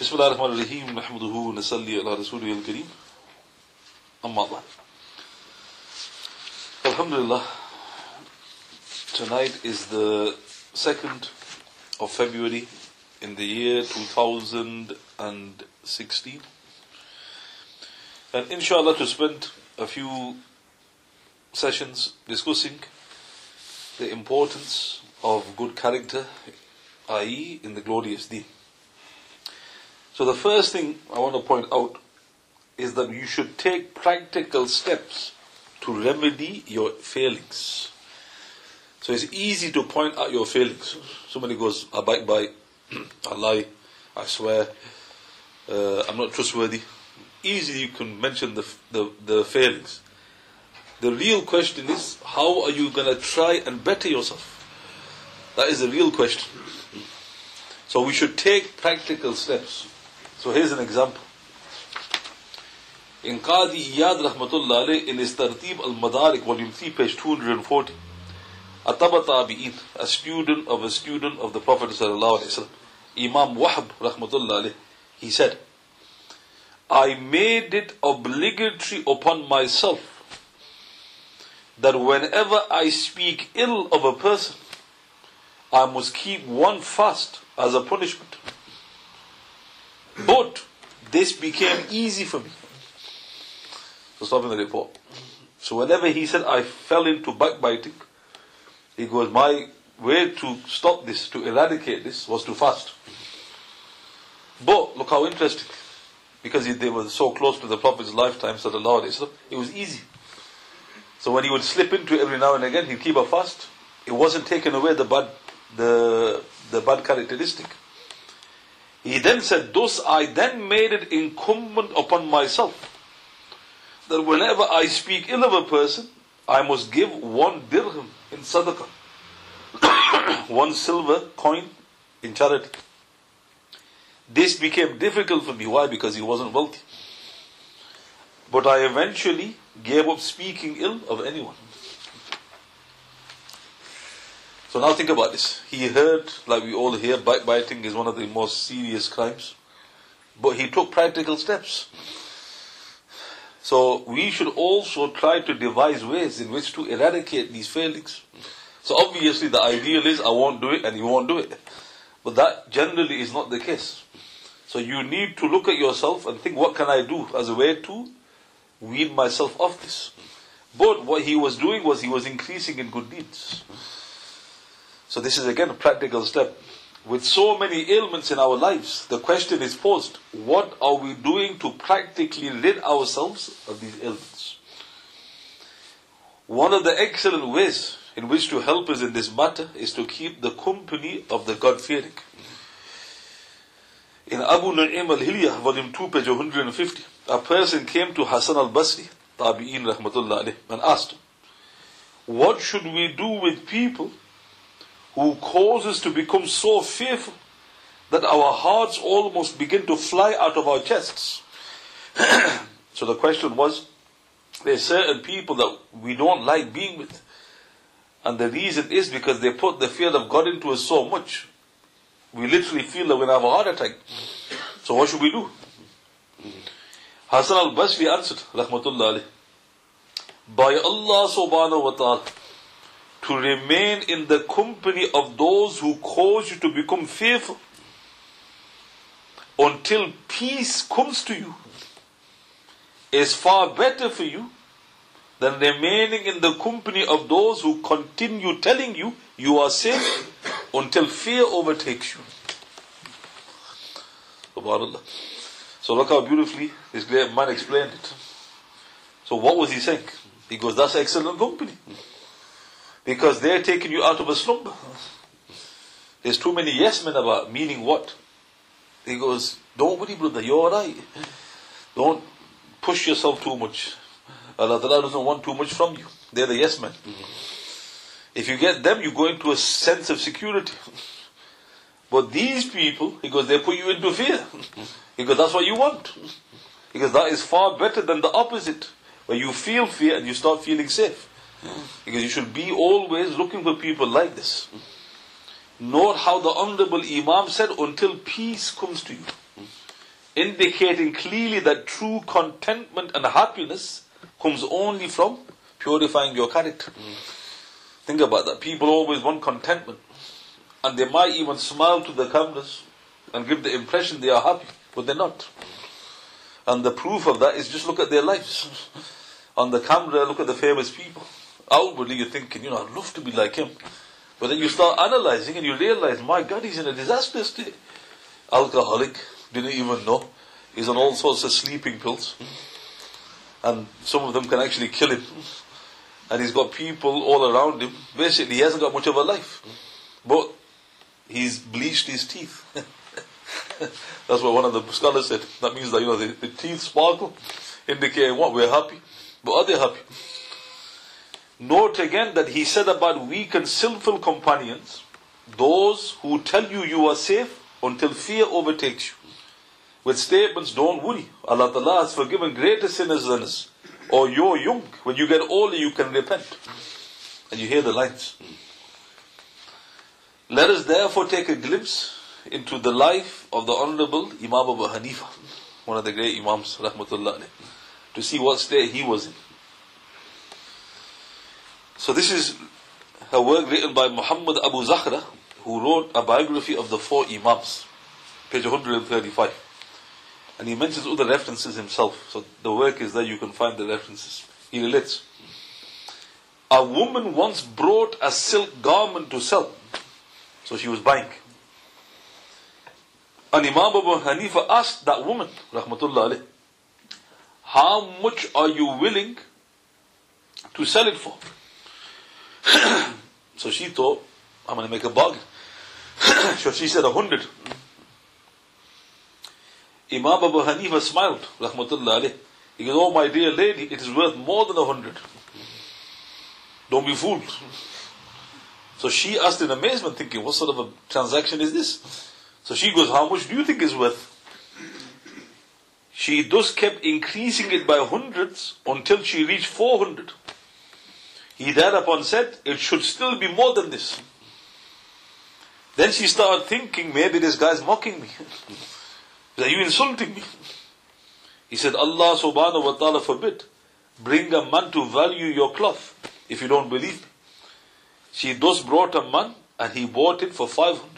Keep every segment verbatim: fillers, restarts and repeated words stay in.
بسم الله الرحمن الرحيم نحمده ونصلي على رسوله الكريم أما بعد. Alhamdulillah, tonight is the second of February in the year two thousand sixteen, and inshallah to spend a few sessions discussing the importance of good character, that is in the glorious deen. So the first thing I want to point out is that you should take practical steps to remedy your failings. So it's easy to point out your failings. Somebody goes, I bite bite, I lie, I swear, uh, I'm not trustworthy. Easily you can mention the, the, the failings. The real question is, how are you going to try and better yourself? That is the real question. So we should take practical steps. So here's an example. In Qadi Iyad Rahmatullah alayh, in his Tartib al-Madarik, volume three, page two hundred forty, Ataba Tabi'in, a student of a student of the Prophet sallallahu alayhi wa sallam, Imam Wahb Rahmatullah alayh, he said, I made it obligatory upon myself that whenever I speak ill of a person, I must keep one fast as a punishment. But this became easy for me. So stopping the report. So whenever he said I fell into backbiting, he goes, my way to stop this, to eradicate this, was to fast. But look how interesting. Because they were so close to the Prophet's lifetime, sallallahu alaihi wasallam, it was easy. So when he would slip into it every now and again, he'd keep a fast. It wasn't taken away the bad, the, the bad characteristic. He then said, thus I then made it incumbent upon myself that whenever I speak ill of a person, I must give one dirham in sadaqah, one silver coin in charity. This became difficult for me. Why? Because he wasn't wealthy. But I eventually gave up speaking ill of anyone. So now think about this. He heard, like we all hear, backbiting is one of the most serious crimes. But he took practical steps. So we should also try to devise ways in which to eradicate these failings. So obviously the ideal is I won't do it and you won't do it. But that generally is not the case. So you need to look at yourself and think, what can I do as a way to wean myself off this? But what he was doing was he was increasing in good deeds. So this is again a practical step. With so many ailments in our lives, the question is posed, what are we doing to practically rid ourselves of these ailments? One of the excellent ways in which to help us in this matter is to keep the company of the God-fearing. In Abu Nu'aym al-Hilyah, volume two, page one hundred fifty, a person came to Hasan al-Basri, Tabi'in rahmatullah alayh, and asked him, what should we do with people who cause us to become so fearful that our hearts almost begin to fly out of our chests? So the question was, there are certain people that we don't like being with. And the reason is because they put the fear of God into us so much. We literally feel that we're going to have a heart attack. So what should we do? Hasan al-Basri answered, rahmatullah alayh, by Allah subhanahu wa ta'ala, to remain in the company of those who cause you to become fearful until peace comes to you is far better for you than remaining in the company of those who continue telling you you are safe until fear overtakes you. SubhanAllah. So look how beautifully this great man explained it. So what was he saying? He goes, that's excellent company. Because they're taking you out of a slumber. There's too many yes men about, meaning what? He goes, don't worry brother, you're alright. Don't push yourself too much. Allah Ta'ala doesn't want too much from you. They're the yes men. If you get them, you go into a sense of security. But these people, he goes, they put you into fear. He goes, that's what you want. Because that is far better than the opposite, where you feel fear and you start feeling safe. Because you should be always looking for people like this. Note how the Honorable Imam said, until peace comes to you. indicating clearly that true contentment and happiness comes only from purifying your character. Think about that. People always want contentment, and they might even smile to the cameras and give the impression they are happy, but they're not. And the proof of that is just look at their lives. On the camera, look at the famous people. Outwardly you're thinking, you know, I'd love to be like him. But then you start analyzing and you realize, my God, he's in a disaster state. Alcoholic, didn't even know. He's on all sorts of sleeping pills. And some of them can actually kill him. And he's got people all around him. Basically, he hasn't got much of a life. But he's bleached his teeth. That's what one of the scholars said. That means that, you know, the, the teeth sparkle, indicating what? We're happy. But are they happy? Note again that he said about weak and sinful companions, those who tell you you are safe until fear overtakes you. With statements, don't worry, Allah Ta'ala has forgiven greater sinners than us. Or you're young, when you get older you can repent. And you hear the lines. Let us therefore take a glimpse into the life of the Honorable Imam Abu Hanifa, one of the great Imams, Rahmatullah alayh, to see what state he was in. So this is a work written by Muhammad Abu Zakhra, who wrote a biography of the four Imams, page one hundred thirty-five. And he mentions other references himself. So the work is there, you can find the references. He relates. A woman once brought a silk garment to sell. So she was buying. And Imam Abu Hanifa asked that woman, Rahmatullah alayh, how much are you willing to sell it for? So she thought, I'm going to make a bargain. So she said a hundred. Imam Abu Hanifa smiled, Rahmatullah alayh. He goes, oh my dear lady, it is worth more than a hundred. Don't be fooled. So she asked in amazement, thinking, what sort of a transaction is this? So she goes, how much do you think it's worth? She thus kept increasing it by hundreds until she reached four hundred. He thereupon said, it should still be more than this. Then she started thinking, maybe this guy's mocking me. Are you insulting me? He said, Allah subhanahu wa ta'ala forbid. Bring a man to value your cloth, if you don't believe me. She thus brought a man, and he bought it for five hundred.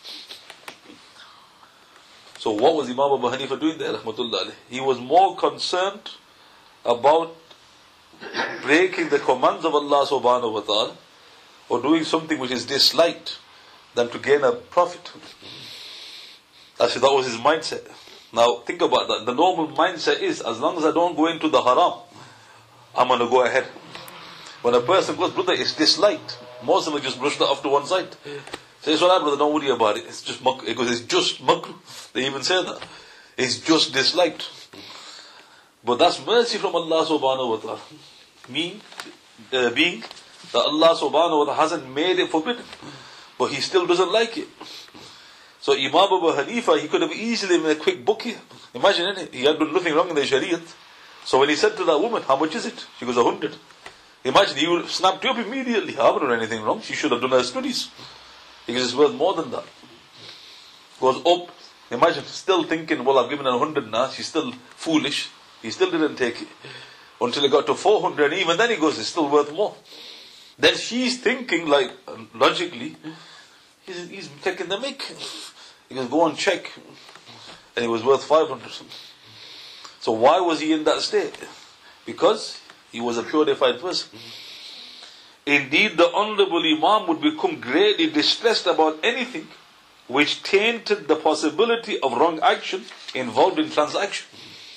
So what was Imam Abu Hanifa doing there, Rahmatullah alayh? He was more concerned about breaking the commands of Allah subhanahu wa ta'ala, or doing something which is disliked, than to gain a profit. Actually, that was his mindset. Now, think about that. The normal mindset is, as long as I don't go into the haram, I'm going to go ahead. When a person goes, brother, it's disliked, most of them just brush that off to one side. Say, it's alright, brother, don't worry about it. It's just makruh. Because it's just makruh. They even say that. It's just disliked. But that's mercy from Allah subhanahu wa ta'ala. Mean, uh, being that Allah subhanahu wa ta'ala hasn't made it forbidden, but He still doesn't like it. So Imam Abu Hanifa, he could have easily made a quick book here. Imagine, innit? He had done nothing wrong in the Shariat. So when he said to that woman, how much is it? She goes, a hundred. Imagine, he would have snapped you up immediately. I haven't done anything wrong. She should have done her studies. Because it's worth more than that. Goes up. Imagine, still thinking, well, I've given her a hundred now. She's still foolish. He still didn't take it. Until it got to four hundred. And even then he goes, it's still worth more. Then she's thinking, like, logically, he's, he's taking the mick. He goes, go and check. And it was worth five hundred. So why was he in that state? Because he was a purified person. Indeed, the Honorable Imam would become greatly distressed about anything which tainted the possibility of wrong action involved in transaction.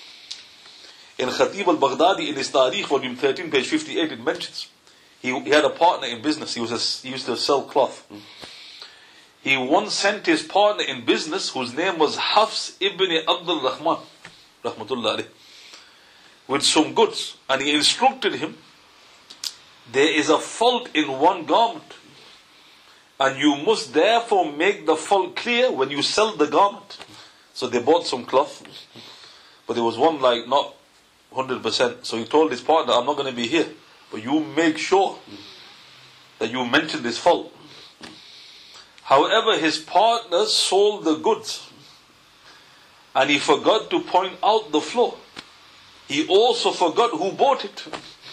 In Khatib al-Baghdadi, in his Tarikh, volume thirteen, page fifty-eight, it mentions, he, he had a partner in business. He, was a, he used to sell cloth. He once sent his partner in business, whose name was Hafs ibn Abdul Rahman, Rahmatullah alayh, with some goods. And he instructed him, there is a fault in one garment, and you must therefore make the fault clear when you sell the garment. So they bought some cloth, but there was one like not one hundred percent. So he told his partner, I'm not going to be here, but you make sure that you mention this fault. However, his partner sold the goods, and he forgot to point out the flaw. He also forgot who bought it.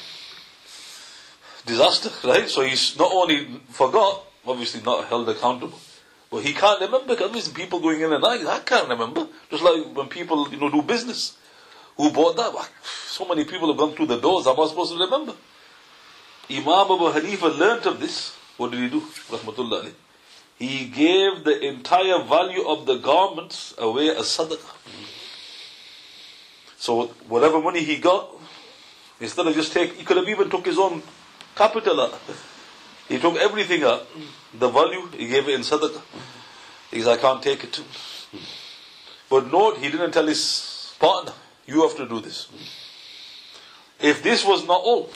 Disaster, right? So he's not only forgot, obviously not held accountable, but he can't remember. Because obviously people going in and out, I can't remember. Just like when people, you know, do business. Who bought that? So many people have gone through the doors. How am I supposed to remember? Imam Abu Hanifa learnt of this. What did he do? Rahmatullah alayhi. He gave the entire value of the garments away as sadaqah. So whatever money he got, instead of just take, he could have even took his own capital out. He took everything out. The value, he gave it in sadaqah. He said, I can't take it. But note, he didn't tell his partner, you have to do this. If this was not all,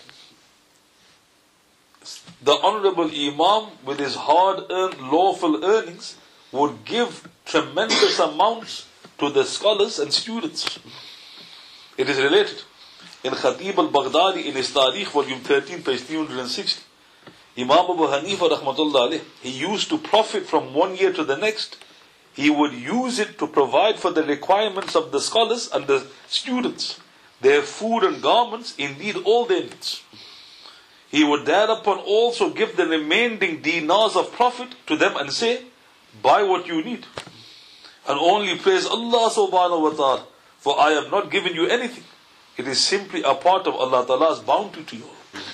the Honorable Imam, with his hard-earned, lawful earnings, would give tremendous amounts to the scholars and students. It is related. In Khatib al-Baghdadi, in his Tarikh, volume thirteen, page three hundred sixty, Imam Abu Hanifa, rahmatullah alayh, he used to profit from one year to the next. He would use it to provide for the requirements of the scholars and the students, their food and garments, indeed all their needs. He would thereupon also give the remaining dinars of profit to them and say, buy what you need. And only praise Allah subhanahu wa ta'ala, for I have not given you anything. It is simply a part of Allah Ta'ala's bounty to you.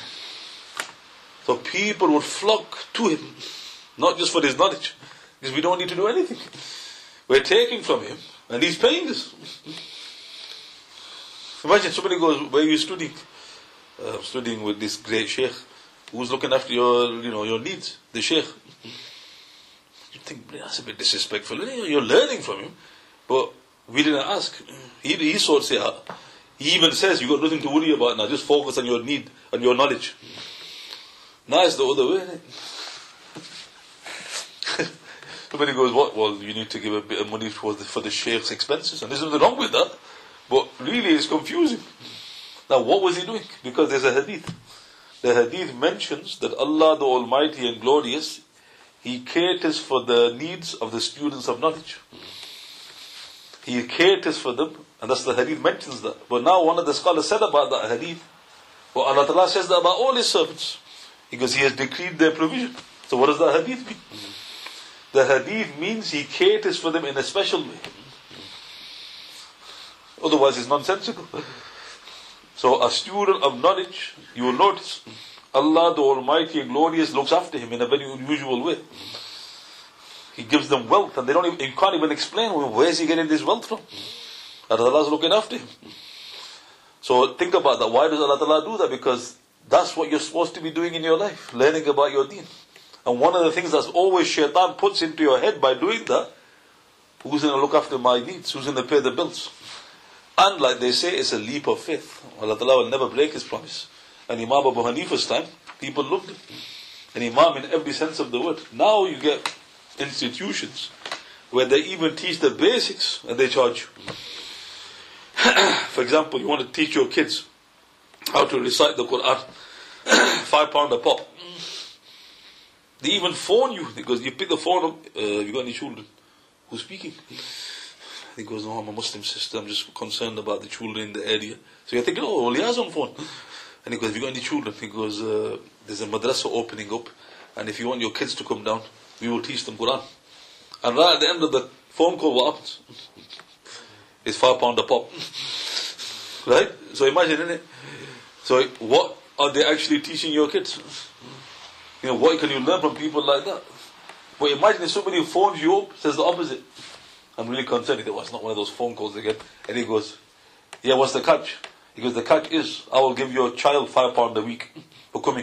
So people would flock to him, not just for his knowledge, because we don't need to do anything. We're taking from him, and he's paying us. Imagine somebody goes, where are you studying? Uh, studying with this great sheikh, who's looking after your, you know, your needs. The sheikh. You think, that's a bit disrespectful. You're learning from him, but we didn't ask. He, he sorts it out. He even says, you've got nothing to worry about now, just focus on your need, on your knowledge. Now it's the other way. Somebody goes, what? Well, you need to give a bit of money for the, for the sheikh's expenses. And there's nothing wrong with that. But really it's confusing. Now what was he doing? Because there's a hadith. The hadith mentions that Allah the Almighty and Glorious, He caters for the needs of the students of knowledge. He caters for them, and that's the hadith mentions that. But now one of the scholars said about that hadith, well, Allah Ta'ala says that about all His servants, because He has decreed their provision. So what does the hadith mean? The hadith means He caters for them in a special way. Otherwise it's nonsensical. So a student of knowledge, you will notice, Allah the Almighty and Glorious looks after him in a very unusual way. He gives them wealth, and they don't even, you can't even explain, well, where is he getting this wealth from? And Allah is looking after him. So think about that. Why does Allah Ta'ala do that? Because that's what you're supposed to be doing in your life, learning about your deen. And one of the things that's always shaitan puts into your head by doing that, who's going to look after my needs? Who's going to pay the bills? And like they say, it's a leap of faith. Allah Ta'ala will never break His promise. And Imam Abu Hanifa's time, people looked at him. An Imam in every sense of the word. Now you get institutions where they even teach the basics and they charge you. For example, you want to teach your kids how to recite the Quran, five pound a pop. They even phone you, because you pick the phone up, uh, have you got any children? Who's speaking? He goes, no, I'm a Muslim sister, I'm just concerned about the children in the area. So you're thinking, oh, well, he has on phone. And he goes, have you got any children? He goes, uh, there's a madrasa opening up, and if you want your kids to come down, we will teach them Quran. And right at the end of the phone call, what happens? It's five pound a pop. Right? So imagine, innit? So what are they actually teaching your kids? You know, what can you learn from people like that? But imagine if somebody phones you up, says the opposite. I'm really concerned. He goes, well, it's not one of those phone calls again. And he goes, yeah, what's the catch? He goes, the catch is, I will give your child five pound a week for coming.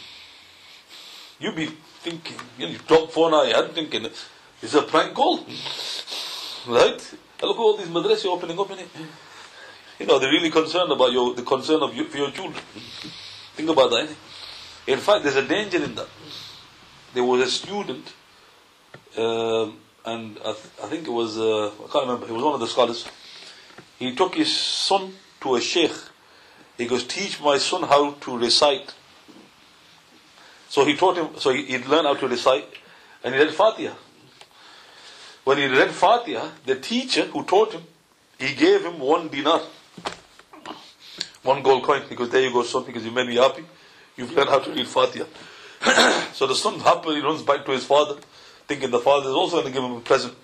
You be thinking, you know, you drop phone out, you're thinking, it's a prank call. Right? And look at all these madrasas opening up in it. You know, they're really concerned about your, the concern of you, for your children. Think about that, innit? In fact, there's a danger in that. There was a student, um, and I, th- I think it was, uh, I can't remember, he was one of the scholars. He took his son to a sheikh. He goes, teach my son how to recite. So he taught him, so he, he learned how to recite, and he read Fatiha. When he read Fatiha, the teacher who taught him, he gave him one dinar, one gold coin. Because there you go, son, because you made me happy. You've learned how to read Fatiha. So the son happily runs back to his father, thinking the father is also going to give him a present.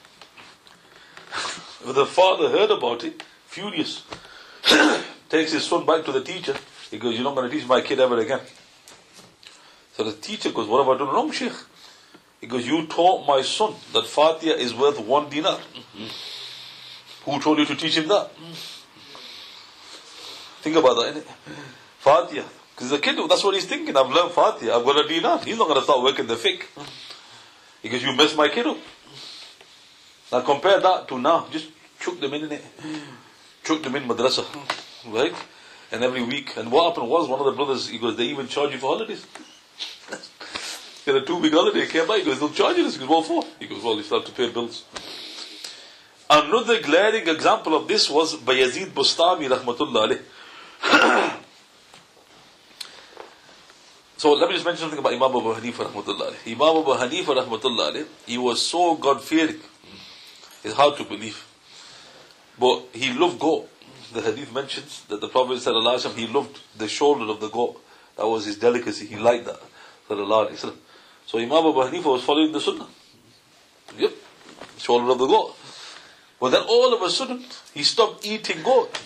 When the father heard about it, furious, takes his son back to the teacher. He goes, "You're not going to teach my kid ever again." So the teacher goes, "What have I done wrong, Sheikh?" He goes, "You taught my son that Fatiha is worth one dinar. Who told you to teach him that?" Think about that, innit? Fatiha. Because the kid, that's what he's thinking. I've learned Fatiha, I've got a dinar. He's not going to start working the fiqh. He goes, "You messed my kid up." Now compare that to now. Just chuck them in, innit? Chuck them in madrasa. Right? And every week. And what happened was, one of the brothers, he goes, "They even charge you for holidays." He had a two week holiday, came back, he goes, "They'll charge you this." He goes, "What for?" He goes, "Well, you still have to pay bills." Another glaring example of this was by Yazid Bustami rahmatullah alayh. So let me just mention something about Imam Abu Hanifa rahmatullah alayh. Imam Abu Hanifa rahmatullah alayh, he was so God-fearing. It's hard to believe. But he loved goat. The hadith mentions that the Prophet sallallahu alaihi wasallam, he loved the shoulder of the goat. That was his delicacy. He liked that. Sallallahu alaihi wasallam. So Imam Abu Hanifa was following the sunnah. Yep. Shoulder of the goat. But then all of a sudden, he stopped eating goat.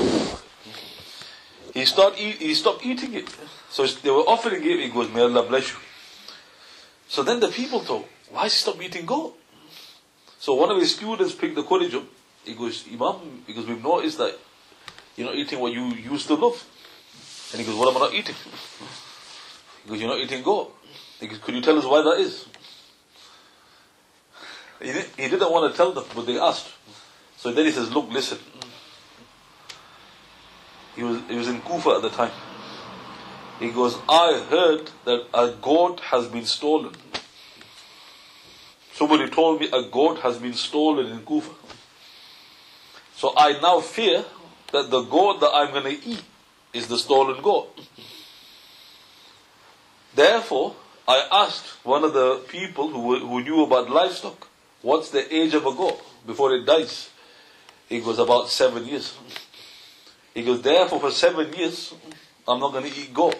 He stopped, eat, he stopped eating it. So they were offering it, he goes, "May Allah bless you." So then the people thought, "Why does he stop eating goat?" So one of his students picked the courage up. He goes, "Imam, because we've noticed that you're not eating what you used to love." And he goes, "What am I not eating?" He goes, "You're not eating goat." He goes, "Could you tell us why that is?" He didn't, he didn't want to tell them, but they asked. So then he says, "Look, listen." He was, he was in Kufa at the time. He goes, "I heard that a goat has been stolen. Somebody told me a goat has been stolen in Kufa. So I now fear that the goat that I'm going to eat is the stolen goat. Therefore, I asked one of the people who, who knew about livestock, what's the age of a goat before it dies?" He goes, "About seven years. He goes, "Therefore, for seven years, I'm not going to eat goat."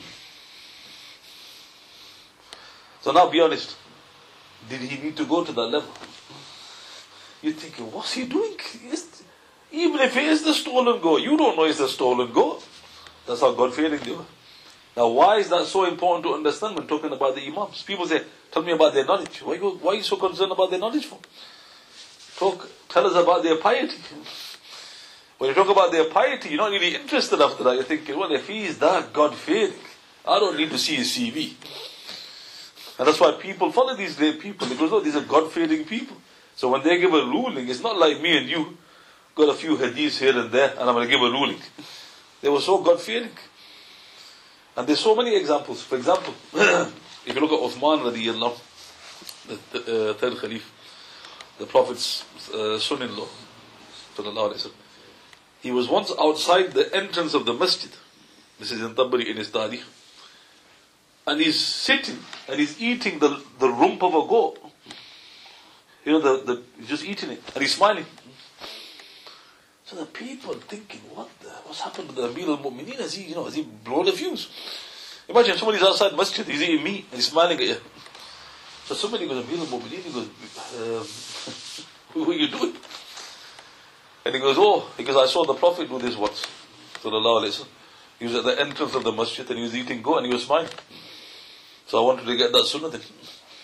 So now be honest. Did he need to go to that level? You're thinking, what's he doing? It's, even if it is the stolen goat, you don't know it's the stolen goat. That's how God-fearing they were. Now, why is that so important to understand when talking about the Imams? People say, "Tell me about their knowledge." Why, you, why are you so concerned about their knowledge for? Talk, tell us about their piety. When you talk about their piety, you're not really interested after that. You're thinking, well, if he is that God-fearing, I don't need to see his C V. And that's why people follow these great people, because, oh, these are God-fearing people. So when they give a ruling, it's not like me and you, got a few hadiths here and there, and I'm going to give a ruling. They were so God-fearing. And there's so many examples. For example, if you look at Uthman radiyallahu, the, the uh, third Khalif, the Prophet's uh, son-in-law, sallallahu alayhi wa sallam, he was once outside the entrance of the masjid. This is in Tabari in his Tarikh. And he's sitting and he's eating the, the rump of a goat. You know, the, the, he's just eating it. And he's smiling. So the people thinking, what the, what's happened to the Amir al-Mu'mineen? Has he, you know, has he blown the fuse? Imagine somebody's outside masjid, he's eating meat and he's smiling at you. So somebody goes, Amir al-Mu'mineen, he goes, um, what are you doing? And he goes, oh, because I saw the Prophet do this once. Sallallahu alayhi wa sallam. He was at the entrance of the masjid and he was eating goat and he was smiling. So I wanted to get that sunnah then.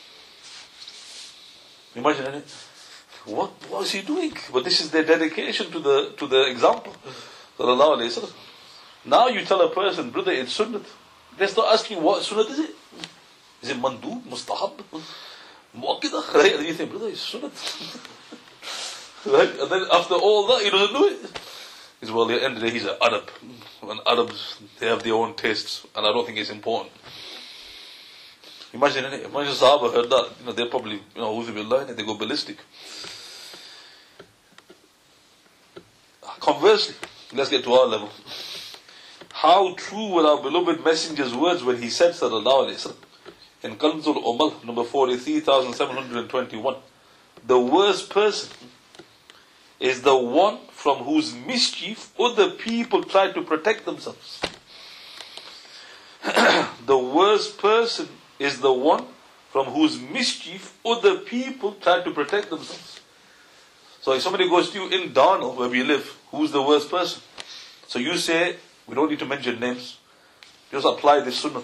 Imagine it. What was he doing? But this is their dedication to the to the example. Sallallahu alayhi wa sallam. Now you tell a person, brother, it's sunnah. They start asking, what sunnah is it? Is it mandub, mustahab, mu'akkidah? Right? And you think, brother, it's sunnah. Right? And then after all that, he doesn't do it. He's, well, at the end of the day, he's an Arab. And Arabs, they have their own tastes, and I don't think it's important. Imagine, imagine Sahaba heard that, you know, they're probably, you know, Uzubillah, they go ballistic. Conversely, let's get to our level. How true were our beloved messenger's words when he said, sallallahu alayhi wa sallam, in Kanzul Umal, number forty-three thousand seven hundred twenty-one, the worst person is the one from whose mischief other people try to protect themselves. The worst person is the one from whose mischief other people try to protect themselves. So if somebody goes to you in Darnell, where we live, who's the worst person? So you say, we don't need to mention names, just apply this sunnah.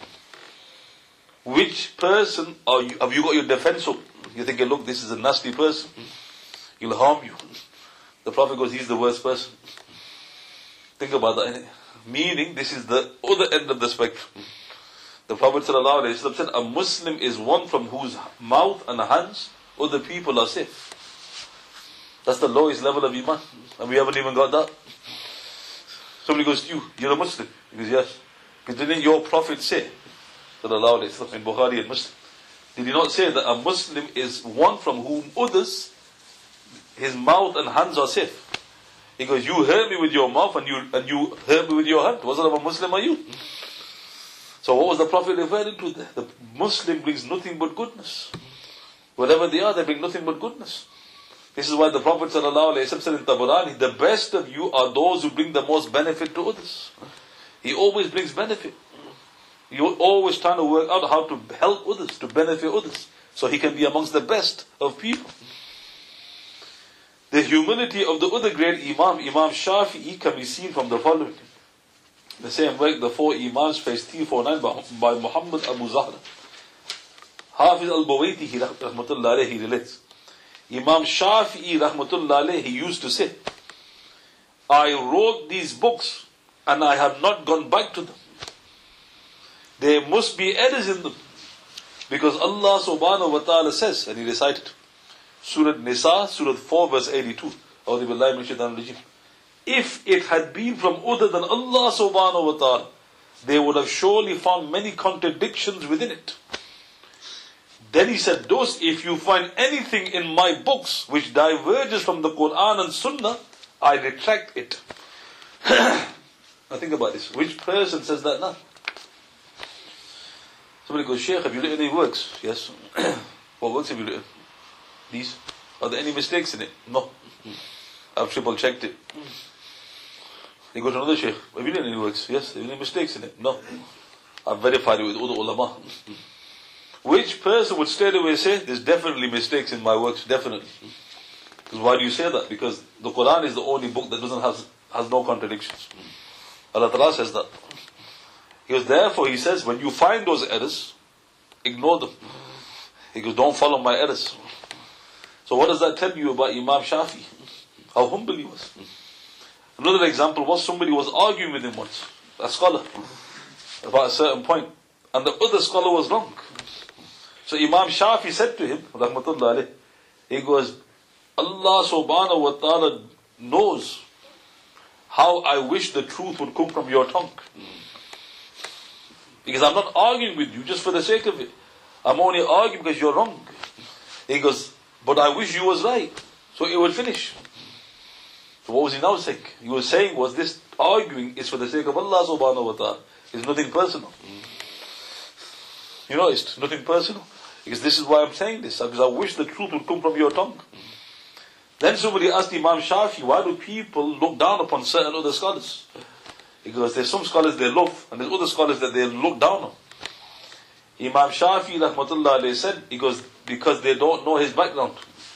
Which person are you, have you got your defense of? You're thinking, look, this is a nasty person, he'll harm you. The Prophet goes, he's the worst person. Think about that. Meaning, this is the other end of the spectrum. The Prophet ﷺ said, a Muslim is one from whose mouth and hands other people are safe. That's the lowest level of Iman. And we haven't even got that. Somebody goes to you, you're a Muslim. He goes, yes. Because didn't your Prophet say, ﷺ, in Bukhari and Muslim, did he not say that a Muslim is one from whom others, his mouth and hands are safe? He goes, you hurt me with your mouth and you and you hurt me with your hand. What sort of a Muslim are you? So what was the Prophet referring to there? The Muslim brings nothing but goodness. Whatever they are, they bring nothing but goodness. This is why the Prophet ﷺ said in Tabarani, the best of you are those who bring the most benefit to others. He always brings benefit. You're always trying to work out how to help others, to benefit others, so he can be amongst the best of people. The humility of the other great Imam, Imam Shafi'i, can be seen from the following. The same work, the four Imams, page three forty-nine, by Muhammad Abu Zahra. Hafiz al-Bawaiti, rahmatullah alayhi, he relates. Imam Shafi'i, rahmatullah alayhi, he used to say, I wrote these books and I have not gone back to them. There must be errors in them. Because Allah subhanahu wa ta'ala says, and he recited, Surah Nisa, Surah four, verse eighty-two. If it had been from other than Allah subhanahu wa ta'ala, they would have surely found many contradictions within it. Then he said, thus, if you find anything in my books which diverges from the Quran and Sunnah, I retract it. Now think about this. Which person says that now? Somebody goes, Shaykh, have you written any works? Yes. What works have you written? These. Are there any mistakes in it? No. I've triple checked it. You go to another Shaykh, have you written any works? Yes. Are there any mistakes in it? No. I've verified it with all the ulama. Which person would straight away say, there's definitely mistakes in my works, definitely. Because why do you say that? Because the Quran is the only book that doesn't have, has no contradictions. Allah Ta'ala says that. He goes, therefore, he says, when you find those errors, ignore them. He goes, don't follow my errors. So what does that tell you about Imam Shafi? How humble he was. Another example was somebody was arguing with him once, a scholar, about a certain point, and the other scholar was wrong. So Imam Shafi said to him, rahmatullah alayh, he goes, Allah subhanahu wa ta'ala knows how I wish the truth would come from your tongue. Because I'm not arguing with you just for the sake of it. I'm only arguing because you're wrong. He goes, but I wish you was right, so it would finish. So what was he now saying? He was saying was this arguing is for the sake of Allah subhanahu wa ta'ala. It's nothing personal. You know, it's nothing personal. Because this is why I'm saying this. Because I wish the truth would come from your tongue. Then somebody asked Imam Shafi, why do people look down upon certain other scholars? Because there's some scholars they love, and there's other scholars that they look down on. Imam Shafi, rahmatullah alayhi, said, he goes, because they don't know his background.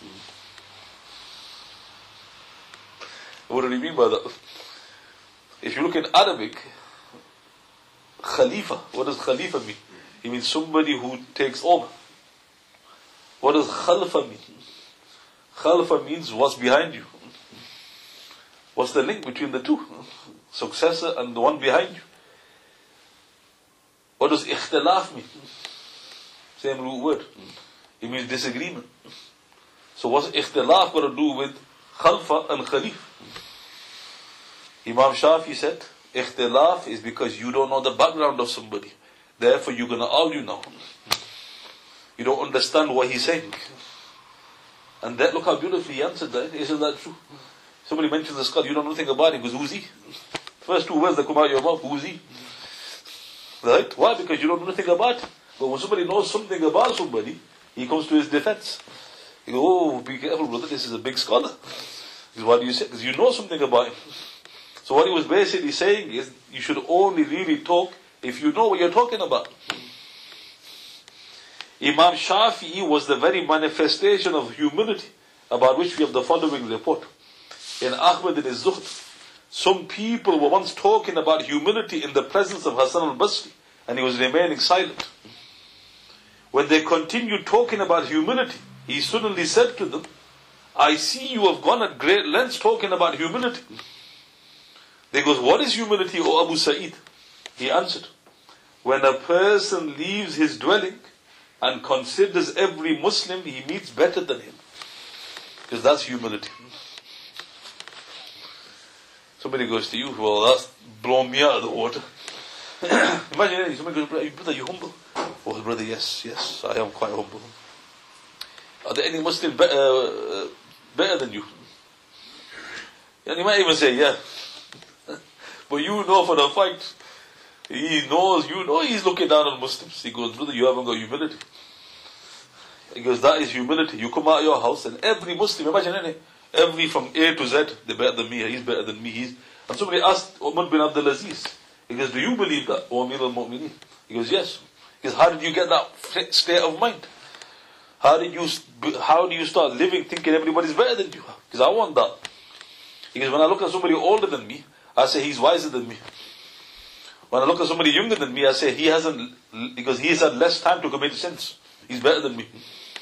What do you mean by that? If you look in Arabic, Khalifa, what does Khalifa mean? It means somebody who takes over. What does Khalfa mean? Khalfa means what's behind you. What's the link between the two? Successor and the one behind you. What does ikhtilaf mean? Same root word. It means disagreement. So what's ikhtilaf got to do with Khalfa and Khalif? Imam Shafi said, ikhtilaf is because you don't know the background of somebody. Therefore you're going to argue now. You don't understand what he's saying. And that, look how beautifully he answered that. Isn't that true? Somebody mentions the scholar, you don't know anything about him. He goes, who's he? First two words that come out of your mouth, who's he? Right? Why? Because you don't know anything about him. But when somebody knows something about somebody, he comes to his defense. He goes, oh, be careful, brother, this is a big scholar. Because what do you say? Because you know something about him. So what he was basically saying is, you should only really talk if you know what you're talking about. Imam Shafi'i was the very manifestation of humility, about which we have the following report. In Ahmad in his Zuhd, some people were once talking about humility in the presence of Hassan al-Basri, and he was remaining silent. When they continued talking about humility, he suddenly said to them, I see you have gone at great lengths talking about humility. They goes, what is humility, O Abu Sa'id? He answered, when a person leaves his dwelling and considers every Muslim he meets better than him. Because that's humility. Somebody goes to you, well, that's blown me out of the water. Imagine somebody goes, brother, are you humble? Oh, brother, yes, yes, I am quite humble. Are there any Muslims better, uh, better than you? And you might even say, yeah. But you know for a fact, he knows, you know he's looking down on Muslims. He goes, brother, you haven't got humility. He goes, that is humility. You come out of your house and every Muslim, imagine any, every from A to Z, they're better than me, he's better than me. He's, and somebody asked Umar bin Abdul Aziz, he goes, do you believe that, O Amir al-Mu'mineen? He goes, yes. He goes, how did you get that state of mind? How did you, how do you start living thinking everybody's better than you? Because I want that. He goes, when I look at somebody older than me, I say he's wiser than me. When I look at somebody younger than me, I say he hasn't, because he has had less time to commit sins. He's better than me.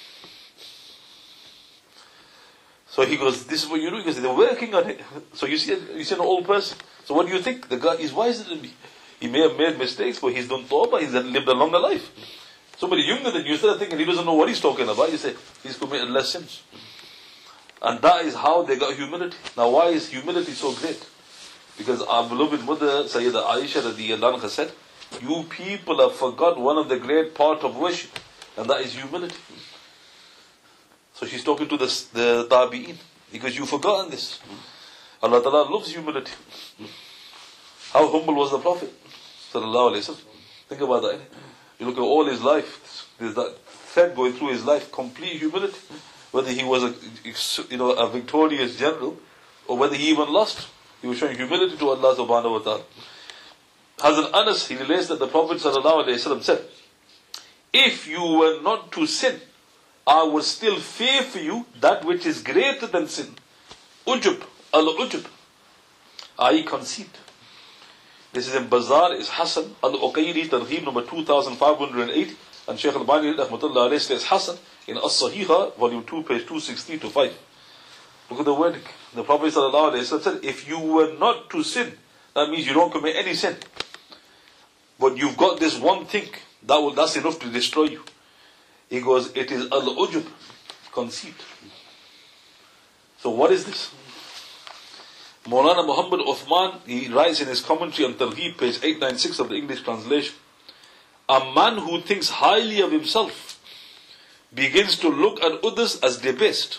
So he goes, this is what you do, because they're working on it. So you see, you see an old person. So what do you think? The guy is wiser than me. He may have made mistakes, but he's done tawbah, he's lived a longer life. Somebody younger than you, instead of thinking he doesn't know what he's talking about, you say, he's committed less sins. And that is how they got humility. Now why is humility so great? Because our beloved mother, Sayyidah Aisha radiyallahu anha said, you people have forgot one of the great part of worship, and that is humility. So she's talking to the, the Tabi'een, because you've forgotten this. Allah Ta'ala loves humility. How humble was the Prophet? Sallallahu Alaihi Wasallam. Think about that. You look at all his life, there's that thread going through his life, complete humility. Whether he was a, you know, a victorious general, or whether he even lost, he was showing humility to Allah subhanahu wa ta'ala. Hazrat Anas, he relates that the Prophet sallallahu alayhi wa sallam said, if you were not to sin, I would still fear for you that which is greater than sin. Ujub, al-ujub, that is conceit. This is in Bazaar, is Hassan, al-Uqayri, Targheeb number two thousand five hundred eight, and Shaykh al-Bani, rahmatullah alayhi, says Hassan, in As-Sahiha, volume two, page two sixty to five. Look at the wording. The Prophet sallallahu alayhi wa sallam said, if you were not to sin, that means you don't commit any sin. But you've got this one thing, that will, that's enough to destroy you. He goes, it is al-ujub, conceit. So what is this? Maulana Muhammad Uthman, he writes in his commentary on Targheeb, page eight ninety-six of the English translation, a man who thinks highly of himself begins to look at others as debased.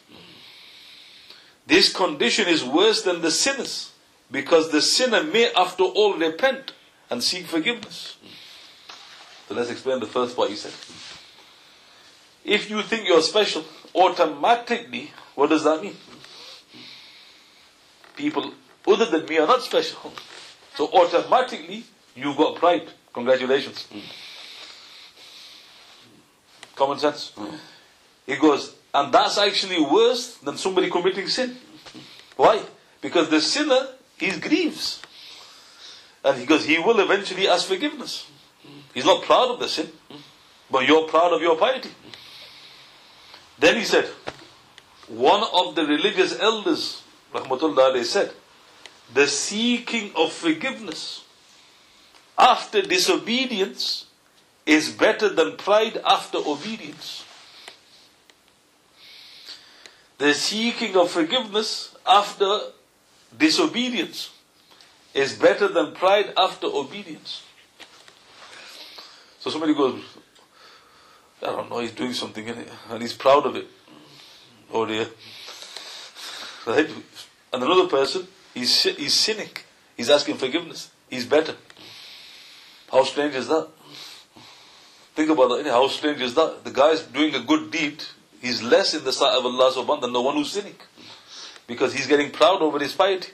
This condition is worse than the sinners, because the sinner may after all repent and seek forgiveness. So let's explain the first part he said. If you think you're special, automatically, what does that mean? People other than me are not special. So automatically, you've got pride. Congratulations. Common sense. He goes, and that's actually worse than somebody committing sin. Why? Because the sinner, he grieves. And he goes, he will eventually ask forgiveness. He's not proud of the sin, but you're proud of your piety. Then he said, one of the religious elders, rahmatullah alayhi, said, the seeking of forgiveness after disobedience is better than pride after obedience. The seeking of forgiveness after disobedience is better than pride after obedience. So somebody goes, I don't know, he's doing something in it, and he's proud of it. Oh dear. Right? And another person, he's, he's cynic. He's asking forgiveness. He's better. How strange is that? Think about that. How strange is that? The guy is doing a good deed. He's less in the sight of Allah subhanahu wa ta'ala than the one who's sinning. because he's getting proud over his piety.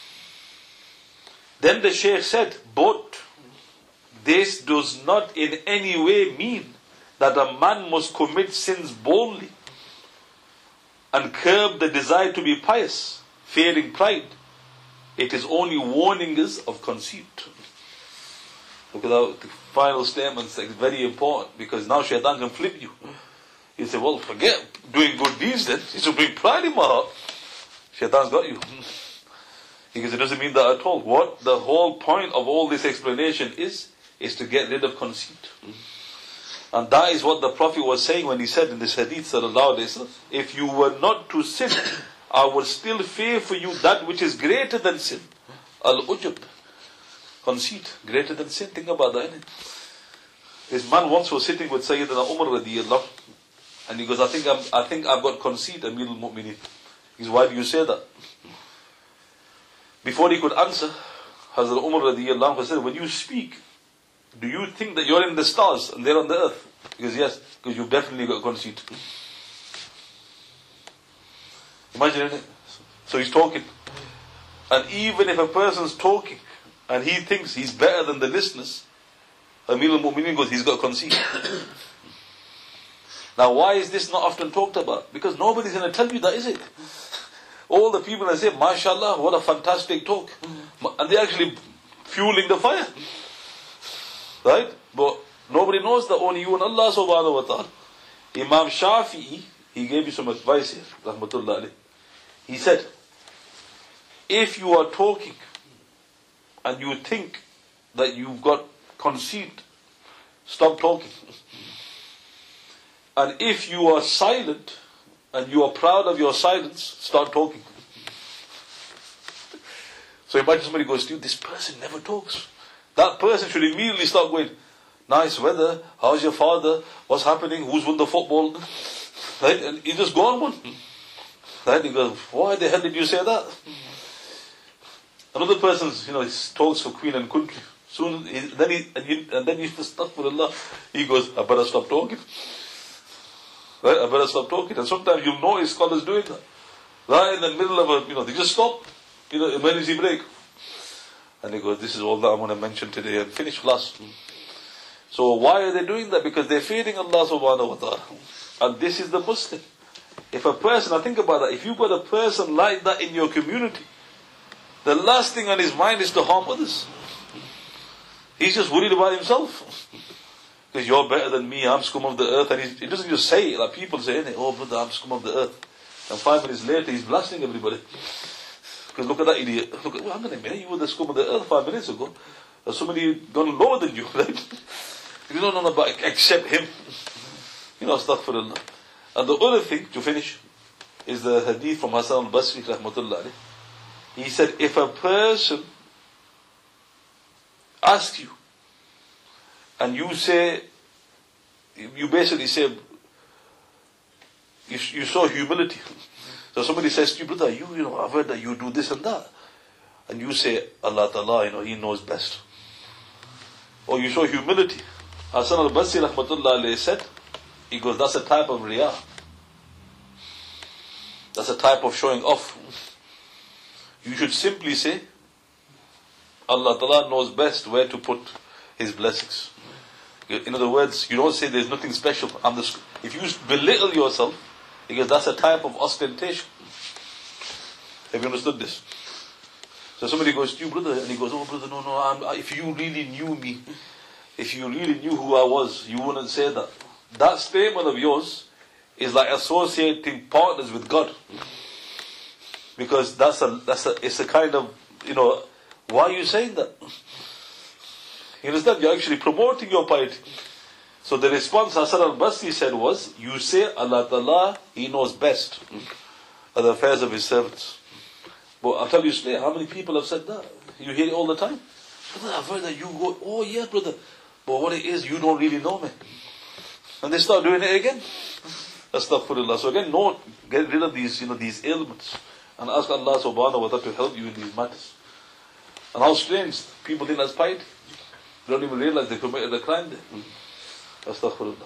Then the Shaykh said, but this does not in any way mean that a man must commit sins boldly and curb the desire to be pious, fearing pride. It is only warning us of conceit. Look at that, the final statement is very important, because now shaitan can flip you. You say, well, forget doing good deeds then. You should bring pride in my heart. Shaitan's got you. Because it doesn't mean that at all. What the whole point of all this explanation is, is to get rid of conceit. And that is what the Prophet was saying when he said in this hadith, sallallahu alayhi wa sallam, if you were not to sin, I would still fear for you that which is greater than sin. Al-ujub. Conceit. Greater than sin. Think about that, innit? This man once was sitting with Sayyidina Umar radiyallahu, and he goes, I think, I'm, I think I've got conceit, Amir al-Mu'mineen. He goes, why do you say that? Before he could answer, Hazrat Umar radiyallahu anhu said, when you speak, do you think that you're in the stars and they're on the earth? He goes, yes, because you've definitely got conceit. Imagine it. So he's talking. And even if a person's talking and he thinks he's better than the listeners, Amir al-Mu'mineen goes, he's got conceit. Now why is this not often talked about? Because nobody's going to tell you that, is it? All the people that say, mashallah, what a fantastic talk. And they're actually fueling the fire. Right? But nobody knows that, only you and Allah subhanahu wa ta'ala. Imam Shafi'i, he gave you some advice here, rahmatullah alayh. He said, if you are talking and you think that you've got conceit, stop talking. And if you are silent and you are proud of your silence, start talking. So imagine somebody goes to you, this person never talks. That person should immediately start going, nice weather, how's your father, what's happening, who's won the football? Right? And you just go on one. Right? You go, why the hell did you say that? Another person's, you know, he talks for Queen and country. Soon, he, then he, and, you, and then he, astaghfirullah, he goes, I better stop talking. Right? I better stop talking. And sometimes you'll notice scholars doing that. Right in the middle of a, you know, they just stop, you know, emergency break. And he goes, this is all that I'm going to mention today and finish class. So why are they doing that? Because they're fearing Allah subhanahu wa ta'ala. And this is the Muslim. If a person, I think about that, if you've got a person like that in your community, the last thing on his mind is to harm others. He's just worried about himself. Because you're better than me, I'm scum of the earth. And he doesn't just say it, like people say, oh brother, I'm scum of the earth. And five minutes later, he's blasting everybody. Because look at that idiot. Look at, well, hang on a minute, you were the scum of the earth five minutes ago. There's somebody gone lower than you, right? You don't know about except him. You know, astaghfirullah. And the other thing, to finish, is the hadith from Hassan al-Basri, rahmatullah alayh. He said, if a person asks you, and you say, you basically say, you, you show humility. So somebody says to you, brother, you, you know, I've heard that you do this and that. And you say, Allah Ta'ala, you know, He knows best. Or you show humility. Hassan al-Basri, rahmatullah alayhi, said, he goes, that's a type of riyah. That's a type of showing off. You should simply say, Allah Ta'ala knows best where to put His blessings. In other words, you don't say there's nothing special. I'm the, if you belittle yourself, because that's a type of ostentation. Have you understood this? So somebody goes to you, brother, and he goes, oh brother, no, no, I'm, if you really knew me, if you really knew who I was, you wouldn't say that. That statement of yours is like associating partners with God. Because that's a, that's a, it's a kind of, you know, why are you saying that? You understand? You're actually promoting your piety. So the response Hassan al-Basri said was, you say Allah Ta'ala, He knows best of the affairs of His servants. But I'll tell you straight, how many people have said that? You hear it all the time. Brother, I've heard that you go, oh yeah brother, but what it is, you don't really know me. And they start doing it again. Astaghfirullah. So again, no, get rid of these, you know, these ailments. And ask Allah subhanahu wa ta'ala to help you in these matters. And how strange, people think that's piety. They don't even realize they committed a crime there. Astaghfirullah.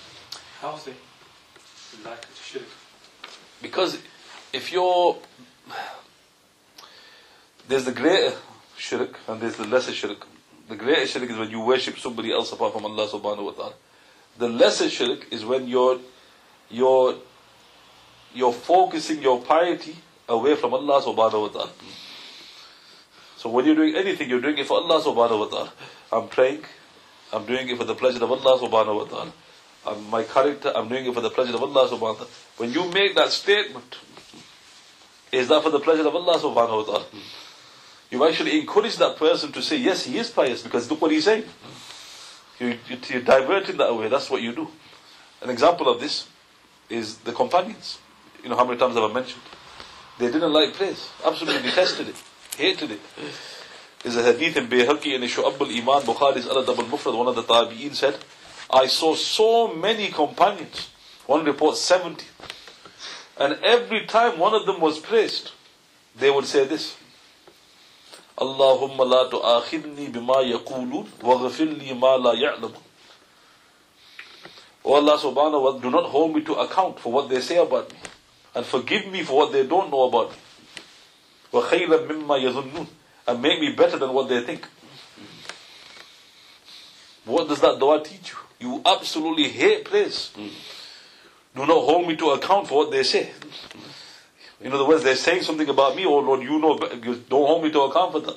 How is they like to shirk? Because if you're, there's the greater shirk and there's the lesser shirk. The greater shirk is when you worship somebody else apart from Allah subhanahu wa ta'ala. The lesser shirk is when you're, you're, you're focusing your piety away from Allah subhanahu wa ta'ala. So when you're doing anything, you're doing it for Allah subhanahu wa ta'ala. I'm praying, I'm doing it for the pleasure of Allah subhanahu wa ta'ala. I'm my character, I'm doing it for the pleasure of Allah subhanahu wa ta'ala. When you make that statement, is that for the pleasure of Allah subhanahu wa ta'ala? You actually encourage that person to say, yes, he is pious, because look what he's saying. You, you, you're diverting that away, that's what you do. An example of this is the companions. You know how many times have I mentioned? They didn't like praise, absolutely detested it, hated it. There's a hadith in Bayhaqi and Shu'ab al-Iman, Bukhari's Al-Adab al-Mufrad, one of the Tabi'een said, I saw so many companions, one report seventy, and every time one of them was praised, they would say this, Allahumma la tu'akhidni bima yaqulun waghfir li ma la ya'lamun. Oh Allah subhanahu wa ta'ala, do not hold me to account for what they say about me, and forgive me for what they don't know about me. Wa khayran mimma yadhunnun, and make me better than what they think. What does that dua teach you? You absolutely hate praise. Do not hold me to account for what they say. In other words, they're saying something about me, oh Lord, you know, don't hold me to account for that.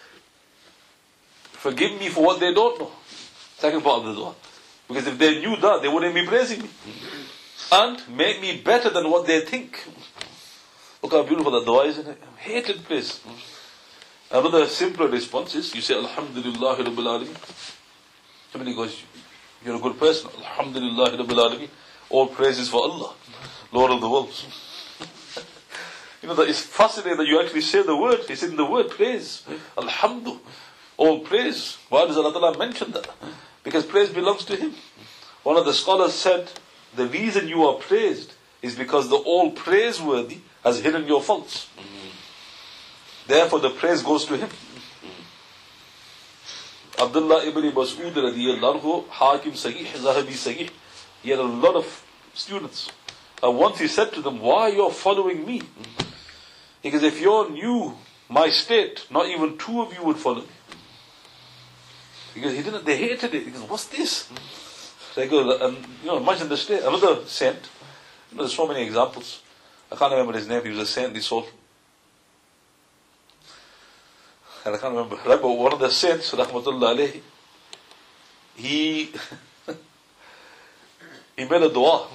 Forgive me for what they don't know. Second part of the dua. Because if they knew that, they wouldn't be praising me. And make me better than what they think. Look how beautiful that dua is, isn't it? Hated praise. Another simpler response is, you say, Alhamdulillah Rabbil Alameen. Somebody goes, you're a good person. Alhamdulillah Rabbil Alameen. All praises for Allah, Lord of the worlds. You know, that it's fascinating that you actually say the word. It's in the word praise. Alhamdulillah. All praise. Why does Allah Ta'ala mention that? Because praise belongs to Him. One of the scholars said, the reason you are praised is because the all praiseworthy has hidden your faults. Therefore the praise goes to Him. Abdullah ibn Mas'ud radiyallahu anhu, Hakim Sahih, Zahabi Sahih, he had a lot of students. And once he said to them, why you're following me? Because if you knew my state, not even two of you would follow me. Because he didn't, they hated it. He goes, what's this? They go, and you know, imagine the state. Another saint, you know, there's so many examples. I can't remember his name, he was a saintly soul. And I can't remember. Right, but one of the saints, Rahmatullah alayhi, he, he made a dua.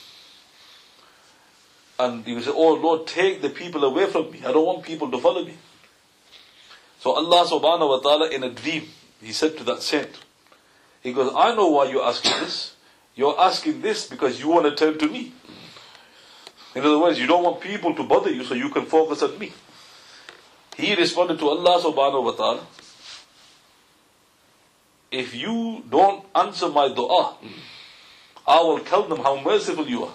And he said, oh Lord, take the people away from me. I don't want people to follow me. So Allah subhanahu wa ta'ala in a dream, He said to that saint, He goes, I know why you're asking this. You're asking this because you want to turn to me. In other words, you don't want people to bother you so you can focus on me. He responded to Allah subhanahu wa ta'ala, if you don't answer my dua, I will tell them how merciful you are.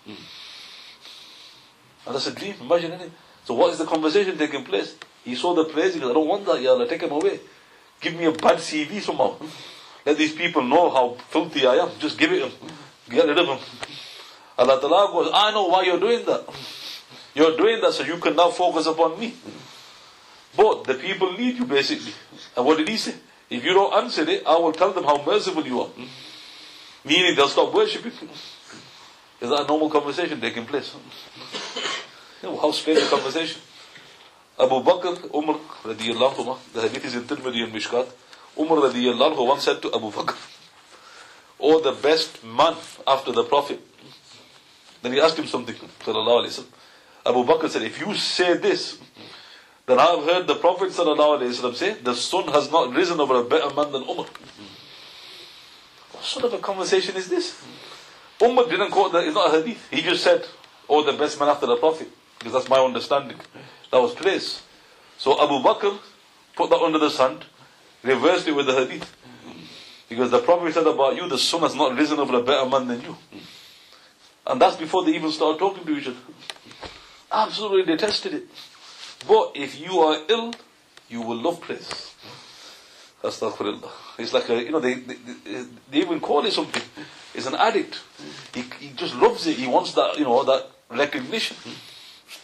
And that's a dream, imagine it. So what is the conversation taking place? He saw the praise, he goes, I don't want that, Ya Allah, take him away. Give me a bad C V somehow. Let these people know how filthy I am. Just give it him. Get rid of him. Allah Ta'ala goes, I know why you're doing that. You're doing that so you can now focus upon me. But the people need you basically. And what did he say? If you don't answer it, I will tell them how merciful you are. Meaning they'll stop worshipping. Is that a normal conversation taking place? You know, how strange a conversation. Abu Bakr, Umar radiyallahu anhu, the hadith is in Tirmidhi and Mishkat. Umar radiyallahu anhu once said to Abu Bakr, oh, the best man after the Prophet. Then he asked him something, sallallahu alayhi wa sallam. Abu Bakr said, if you say this, then I have heard the Prophet sallallahu alayhi wa sallam say, the sun has not risen over a better man than Umar. What sort of a conversation is this? Umar didn't quote that, it's not a hadith. He just said, oh, the best man after the Prophet. Because that's my understanding. That was praise. So Abu Bakr put that under the sun, reversed it with the hadith. Because the Prophet said about you, the sun has not risen over a better man than you. And that's before they even started talking to each other. Absolutely detested it. But if you are ill, you will love praise. Astaghfirullah. It's like a, you know, they, they, they even call it something. It's an addict. He, he just loves it. He wants that, you know, that recognition.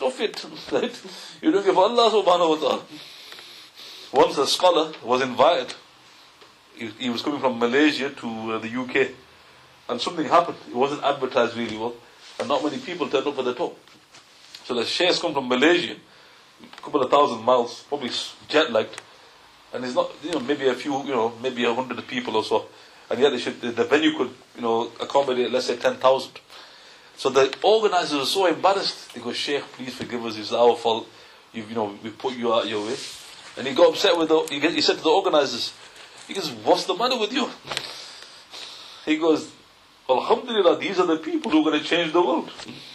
Stop it. Right? You're doing it for Allah subhanahu wa ta'ala. Once a scholar was invited. He, he was coming from Malaysia to uh, the U K. And something happened. It wasn't advertised really well. And not many people turned up for the talk. So the sheikhs come from Malaysia, a couple of thousand miles, probably jet lagged. And it's not, you know, maybe a few, you know, maybe a hundred people or so. And yet they should, the, the venue could, you know, accommodate, let's say, ten thousand. So the organizers were so embarrassed. They go, Sheikh, please forgive us, it's our fault. You've, you know, we put you out your way. And he got upset with the, he, he said to the organizers, he goes, what's the matter with you? He goes, Alhamdulillah, these are the people who are going to change the world.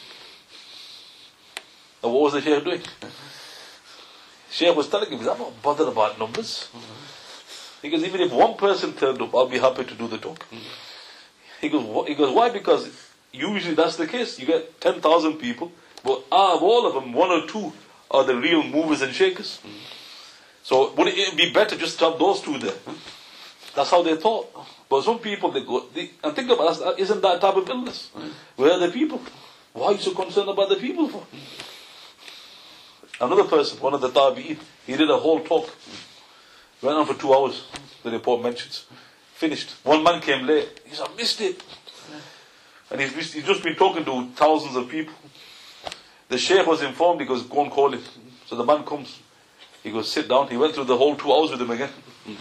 And what was the Sheikh doing? Sheikh was telling him, I'm not bothered about numbers. He goes, even if one person turned up, I'll be happy to do the talk. He goes, what? He goes, why? Because usually that's the case. You get ten thousand people, but out of all of them, one or two are the real movers and shakers. So would it be better just to have those two there? That's how they thought. But some people, they go, they, and think about that, isn't that type of illness? Where are the people? Why are you so concerned about the people for? Another person, one of the tabi'een, he did a whole talk. Went on for two hours, the report mentions. Finished. One man came late. He said, I missed it. And he's, he's just been talking to thousands of people. The sheikh was informed, he goes, go and call him. So the man comes. He goes, sit down. He went through the whole two hours with him again.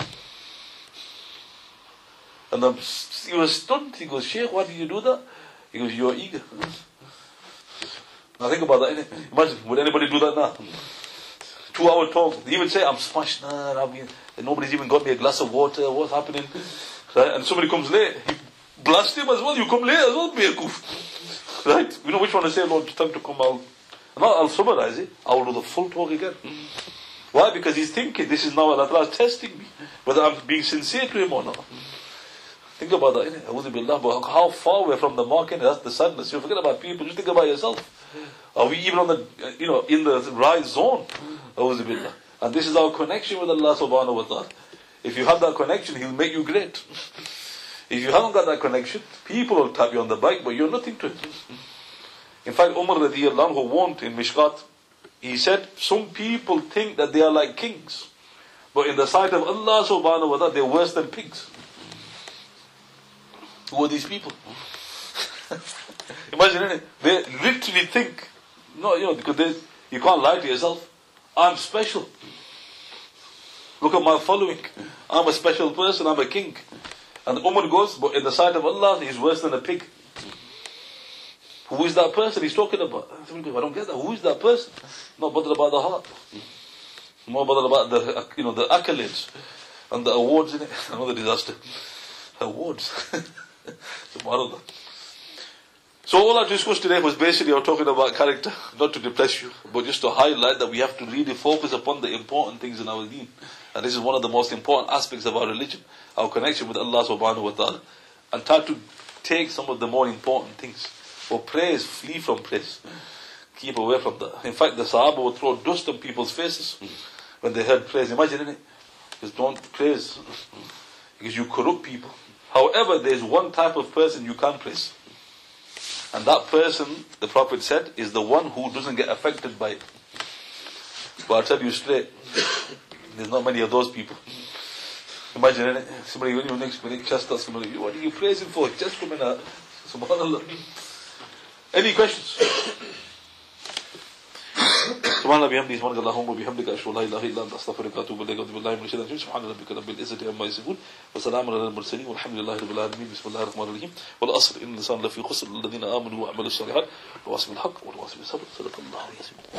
And the, he was stunned. He goes, Sheikh, why did you do that? He goes, you're eager. Now think about that, innit? Imagine, would anybody do that now? Two hour talk. He would say, I'm smashed. Nah, I mean, nobody's even got me a glass of water. What's happening? Right? And somebody comes late. He blasts him as well. You come late as well, be a goof. Right? You know which one to say, Lord, it's time to come out. Now I'll summarize it. I will do the full talk again. Why? Because he's thinking, this is now Allah is testing me. Whether I'm being sincere to him or not. Think about that, innit? A'udhu billah. But how far we're from the mark, innit? That's the sadness. You forget about people, just think about yourself. Are we even on the, you know, in the right zone? A'udhu billah. And this is our connection with Allah subhanahu wa ta'ala. If you have that connection, He'll make you great. If you haven't got that connection, people will tap you on the back, but you're nothing to it. In fact, Umar radiyallahu anhu warned in Mishkat, he said, some people think that they are like kings, but in the sight of Allah subhanahu wa ta'ala, they're worse than pigs. Who are these people? Imagine, innit? They literally think, no, you know, because they, you can't lie to yourself. I'm special. Look at my following. I'm a special person, I'm a king. And Umar goes, but in the sight of Allah, he's worse than a pig. Who is that person he's talking about? I don't get that. Who is that person? Not bothered about the heart. More bothered about the, you know, the accolades and the awards in it. Another disaster. Awards. SubhanAllah. So all I discussed today was basically I'm talking about character, not to depress you, but just to highlight that we have to really focus upon the important things in our deen. And this is one of the most important aspects of our religion, our connection with Allah subhanahu wa ta'ala. And try to take some of the more important things. For praise, flee from praise. Keep away from that. In fact, the Sahaba would throw dust on people's faces when they heard praise. Imagine it. Just don't praise. Because you corrupt people. However, there's one type of person you can't praise. And that person, the Prophet said, is the one who doesn't get affected by it. But I'll tell you straight, there's not many of those people. Imagine it. Somebody, when you next minute, just ask somebody, what are you praising for? Just come in out. SubhanAllah. Any questions? سبحان الله بحمده سبحانك اللهم وبحمدك أشهد أن لا إله إلا أنت أستغفرك وأتوب إليك وأتوب بالله من الشيطان الرجيم سبحان ربك رب العزة عما يصفون وسلام على المرسلين والحمد لله رب العالمين بسم الله الرحمن الرحيم والعصر إن الإنسان لفي خسر الذين آمنوا وعملوا الصالحات وتواصوا بالحق وتواصوا بالصبر صدق الله العظيم